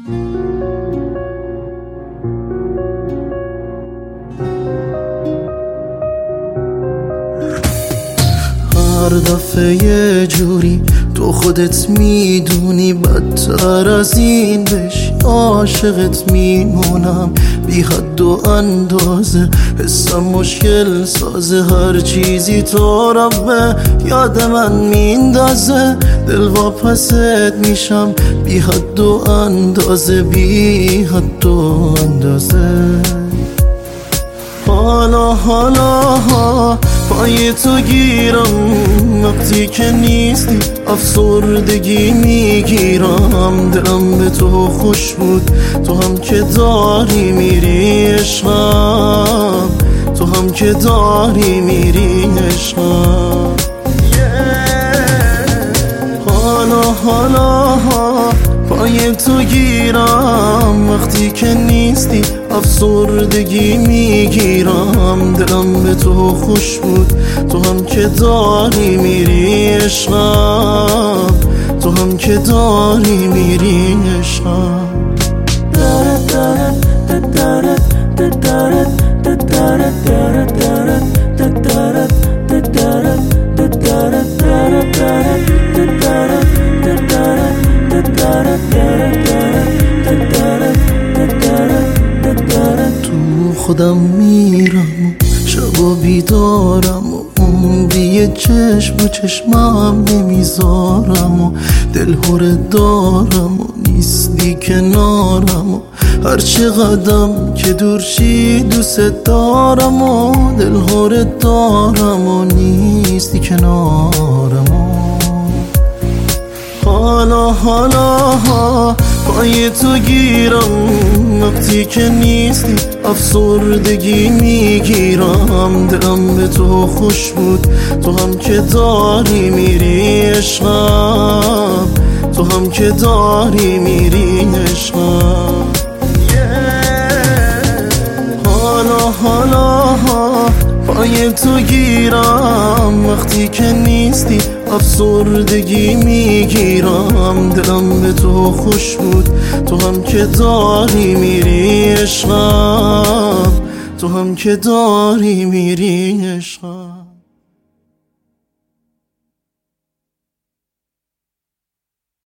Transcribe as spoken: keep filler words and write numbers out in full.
هر دفعه یه جوری تو خودت میدونی بدتر از این بشی عاشقت میمونم بی حد و اندازه حسم مشکل سازه هر چیزی تو را به یاد من میندازه دل واپست میشم بی حد و اندازه بی حد و اندازه حالا حالا ها پای تو گیرم وقتی که نیستی افسردگی میگیرم دلم به تو خوش بود تو هم که داری میری عشقم تو هم که داری میری عشقم حالا حالا پای تو گیرم وقتی که نیستی افسردگی میگیرم دلم به تو خوش بود تو هم که داری میری عشقم تو هم که داری میری عشقم تو خودم میرم و شب و بیدارم و عمری چشم و چشمم نمیذارم و دل هره دارم و نیستی کنارم و هر چه قدم که دور شی دوست دارم و دل هره دارم و نیستی کنارم و حالا حالا پای تو گیرم وقتی که نیستی افسردگی میگیرم دلم به تو خوش بود تو هم که داری میری عشقم تو هم که داری میری عشقم حالا حالا پای تو گیرم وقتی که نیستی افسردگی میگیرم دلم به تو خوش بود تو هم که داری میری عشقم تو هم که داری میری عشقم